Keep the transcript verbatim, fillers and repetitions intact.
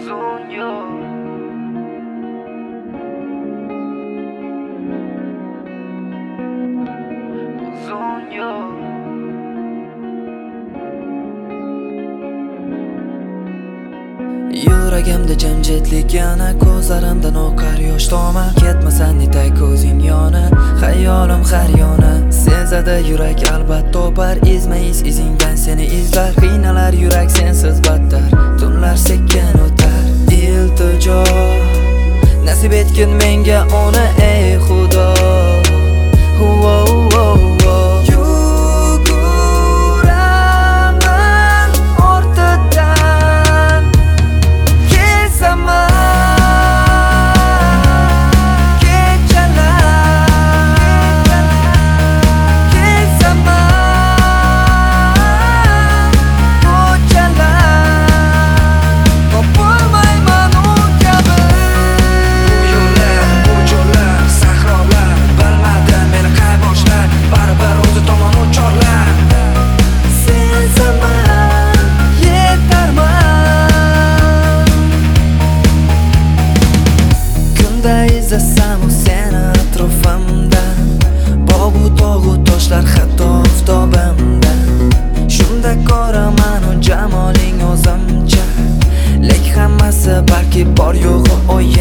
uzun yo'l. Uzun yo'l. Yuragimda jimjitlik yana, ko'zlarimdan oqar yosh tomar. Ketmasan netay ko'zing yona, xayolim har yona. Sezadi yurak albat topar, izma-iz izingdan seni izlar. Qiynalar yurak sensiz battar, tunlar sekin o'tar. Iltijo, nasib etgin menga ona ey Xudo. Izlasam u seni atrofimdan, bog'-u tog'u toshlar hatto oftobimdan. Shunda ko'raman u jamoling o'zimcha, lek hammasi balki bor yo'g'i o'yin.